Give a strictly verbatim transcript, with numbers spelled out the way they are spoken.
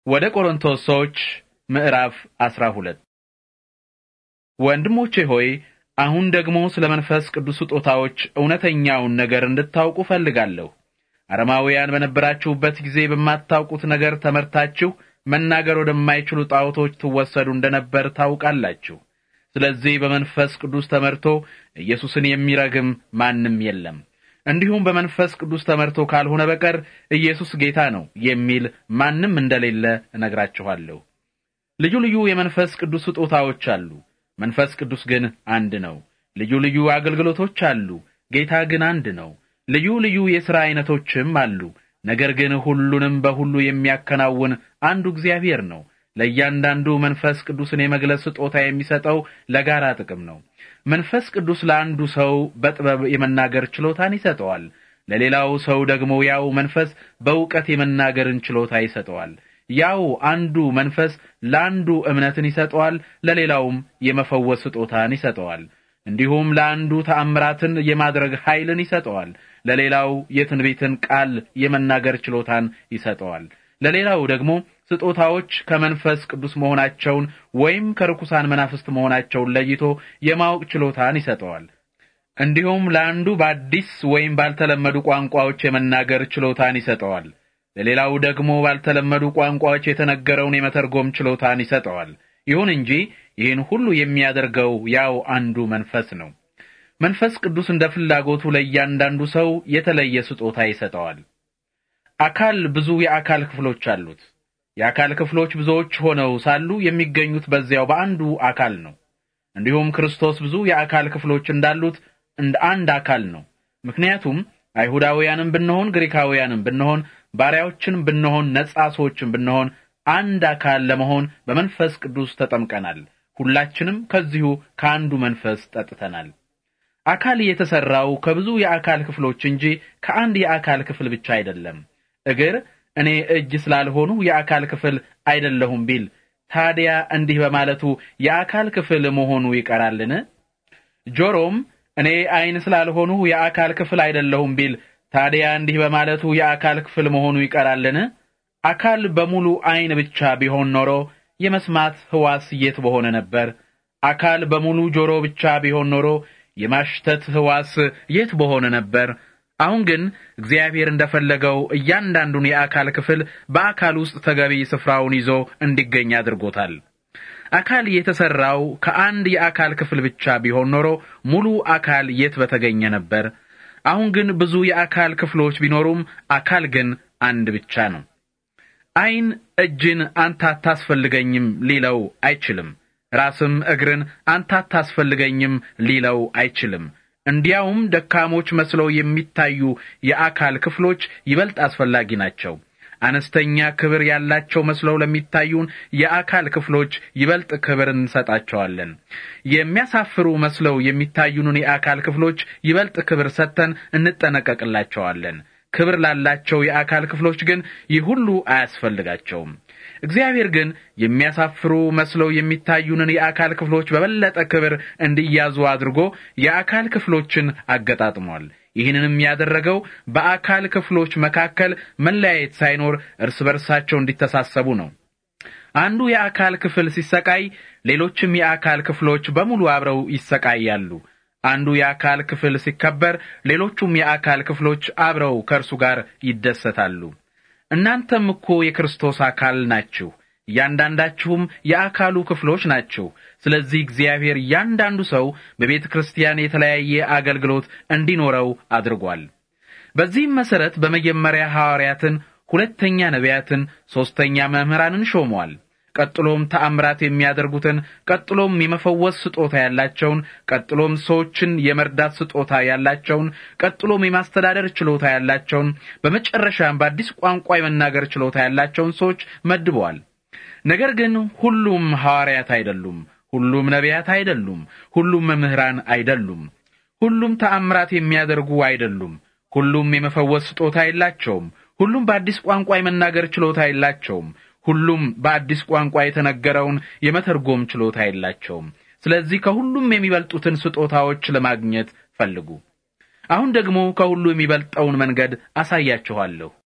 ወደ ቆሮንቶስ ሰዎች ምዕራፍ አስራ ሁለት ወንድሞቼ ሆይ አሁን ደግሞ ስለ መንፈስ ቅዱስ ስጦታዎች እውነተኛውን ነገር እንድታውቁ ፈልጋለሁ። አረማውያን በነበራችሁበት ጊዜ በማታውቁት ነገር ተመርታችሁ መናገር ወደማይችሉ ጣዖቶች ትወሰዱ እንደነበር ታውቃላችሁ። ስለዚህ በመንፈስ ቅዱስ ተመርቶ ኢየሱስን የሚረግም ማንም የለም። እንዲሁም በመንፈስ ቅዱስ ተመርቶ ካልሆነ በቀር ኢየሱስ ጌታ ነው የሚል ማንም እንደሌለ እነግራችኋለሁ። ልዩ ልዩ የመንፈስ ቅዱስ ስጦታዎች አሉ፣ መንፈስ ቅዱስ ግን አንድ ነው። ልዩ ልዩ አገልግሎቶች አሉ፣ ጌታ ግን አንድ ነው። ልዩ ልዩ የሥራ አይነቶችም አሉ፣ ነገር ግን ሁሉንም በሁሉ የሚያከናውን አንዱ እግዚአብሔር ነው። ለእያንዳንዱ መንፈስ ቅዱስን የመግለጽ ስጦታ የሚሰጠው ለጋራ ጥቅም ነው። መንፈስ ቅዱስ ለአንዱ ሰው በጥበብ የመናገር ችሎታን ይሰጠዋል፣ ለሌላው ሰው ደግሞ ያው መንፈስ በእውቀት የመናገርን ችሎታ ይሰጠዋል። ያው አንዱ መንፈስ ለአንዱ እምነትን ይሰጠዋል፣ ለሌላውም የመፈወስ ስጦታን ይሰጠዋል። እንዲሁም ለአንዱ ተአምራትን የማድረግ ኃይልን ይሰጠዋል፣ ለሌላው የትንቢትን ቃል የመናገር ችሎታን ይሰጠዋል። ለሌላው ደግሞ ስጦታዎች ከመንፈስ ቅዱስ መሆናቸውን ወይም ከርኩሳን መናፍስት መሆናቸውን ለይቶ የማወቅ ችሎታን ይሰጠዋል። እንዲሁም ለአንዱ በአዲስ ወይም ባልተለመዱ ቋንቋዎች የመናገር ችሎታን ይሰጠዋል፣ ለሌላው ደግሞ ባልተለመዱ ቋንቋዎች የተነገረውን የመተርጎም ችሎታን ይሰጠዋል። ይሁን እንጂ ይህን ሁሉ የሚያደርገው ያው አንዱ መንፈስ ነው። መንፈስ ቅዱስ እንደ ፍላጎቱ ለእያንዳንዱ ሰው የተለየ ስጦታ ይሰጠዋል። አካል ብዙ የአካል ክፍሎች አሉት። የአካል ክፍሎች ብዙዎች ሆነው ሳሉ የሚገኙት በዚያው በአንዱ አካል ነው። እንዲሁም ክርስቶስ ብዙ የአካል ክፍሎች እንዳሉት እንደ አንድ አካል ነው። ምክንያቱም አይሁዳውያንም ብንሆን ግሪካውያንም ብንሆን ባሪያዎችንም ብንሆን ነጻ ሰዎችም ብንሆን አንድ አካል ለመሆን በመንፈስ ቅዱስ ተጠምቀናል። ሁላችንም ከዚሁ ከአንዱ መንፈስ ጠጥተናል። አካል የተሰራው ከብዙ የአካል ክፍሎች እንጂ ከአንድ የአካል ክፍል ብቻ አይደለም። እግር እኔ እጅ ስላልሆኑ የአካል ክፍል አይደለሁም ቢል ታዲያ እንዲህ በማለቱ የአካል ክፍል መሆኑ ይቀራልን? ጆሮም እኔ ዓይን ስላልሆኑ የአካል ክፍል አይደለሁም ቢል ታዲያ እንዲህ በማለቱ የአካል ክፍል መሆኑ ይቀራልን? አካል በሙሉ ዓይን ብቻ ቢሆን ኖሮ የመስማት ሕዋስ የት በሆነ ነበር? አካል በሙሉ ጆሮ ብቻ ቢሆን ኖሮ የማሽተት ሕዋስ የት በሆነ ነበር? አሁን ግን እግዚአብሔር እንደፈለገው እያንዳንዱን የአካል ክፍል በአካል ውስጥ ተገቢ ስፍራውን ይዞ እንዲገኝ አድርጎታል። አካል የተሰራው ከአንድ የአካል ክፍል ብቻ ቢሆን ኖሮ ሙሉ አካል የት በተገኘ ነበር? አሁን ግን ብዙ የአካል ክፍሎች ቢኖሩም አካል ግን አንድ ብቻ ነው። ዓይን እጅን አንተ አታስፈልገኝም ሊለው አይችልም። ራስም እግርን አንተ አታስፈልገኝም ሊለው አይችልም። እንዲያውም ደካሞች መስለው የሚታዩ የአካል ክፍሎች ይበልጥ አስፈላጊ ናቸው። አነስተኛ ክብር ያላቸው መስለው ለሚታዩን የአካል ክፍሎች ይበልጥ ክብር እንሰጣቸዋለን። የሚያሳፍሩ መስለው የሚታዩንን የአካል ክፍሎች ይበልጥ ክብር ሰጥተን እንጠነቀቅላቸዋለን። ክብር ላላቸው የአካል ክፍሎች ግን ይህ ሁሉ አያስፈልጋቸውም። እግዚአብሔር ግን የሚያሳፍሩ መስለው የሚታዩንን የአካል ክፍሎች በበለጠ ክብር እንዲያዙ አድርጎ የአካል ክፍሎችን አገጣጥሟል። ይህንንም ያደረገው በአካል ክፍሎች መካከል መለያየት ሳይኖር እርስ በርሳቸው እንዲተሳሰቡ ነው። አንዱ የአካል ክፍል ሲሰቃይ ሌሎችም የአካል ክፍሎች በሙሉ አብረው ይሰቃያሉ። አንዱ የአካል ክፍል ሲከበር ሌሎቹም የአካል ክፍሎች አብረው ከእርሱ ጋር ይደሰታሉ። እናንተም እኮ የክርስቶስ አካል ናችሁ፣ እያንዳንዳችሁም የአካሉ ክፍሎች ናችሁ። ስለዚህ እግዚአብሔር እያንዳንዱ ሰው በቤተ ክርስቲያን የተለያየ አገልግሎት እንዲኖረው አድርጓል። በዚህም መሰረት በመጀመሪያ ሐዋርያትን፣ ሁለተኛ ነቢያትን፣ ሦስተኛ መምህራንን ሾሟል። ቀጥሎም ተአምራት የሚያደርጉትን፣ ቀጥሎም የመፈወስ ስጦታ ያላቸውን፣ ቀጥሎም ሰዎችን የመርዳት ስጦታ ያላቸውን፣ ቀጥሎም የማስተዳደር ችሎታ ያላቸውን፣ በመጨረሻም በአዲስ ቋንቋ የመናገር ችሎታ ያላቸውን ሰዎች መድበዋል። ነገር ግን ሁሉም ሐዋርያት አይደሉም፣ ሁሉም ነቢያት አይደሉም፣ ሁሉም መምህራን አይደሉም፣ ሁሉም ተአምራት የሚያደርጉ አይደሉም፣ ሁሉም የመፈወስ ስጦታ የላቸውም፣ ሁሉም በአዲስ ቋንቋ የመናገር ችሎታ የላቸውም፣ ሁሉም በአዲስ ቋንቋ የተነገረውን የመተርጎም ችሎታ የላቸውም። ስለዚህ ከሁሉም የሚበልጡትን ስጦታዎች ለማግኘት ፈልጉ። አሁን ደግሞ ከሁሉ የሚበልጠውን መንገድ አሳያችኋለሁ።